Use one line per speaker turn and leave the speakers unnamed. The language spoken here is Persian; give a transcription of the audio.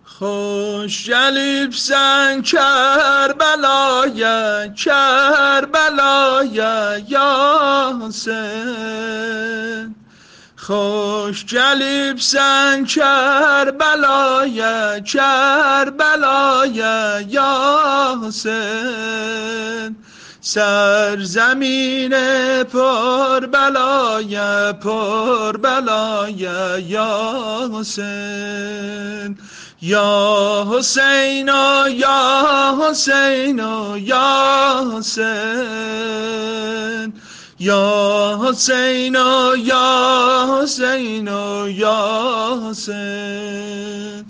خوش جلیب سن کربلای کربلای یا حسین. خوش جلیب سن کربلای کربلای یا حسین. سرزمین پر بلای پر بلای یا حسین. یا حسین یا حسین یا حسین. یا حسین یا حسین یا حسین.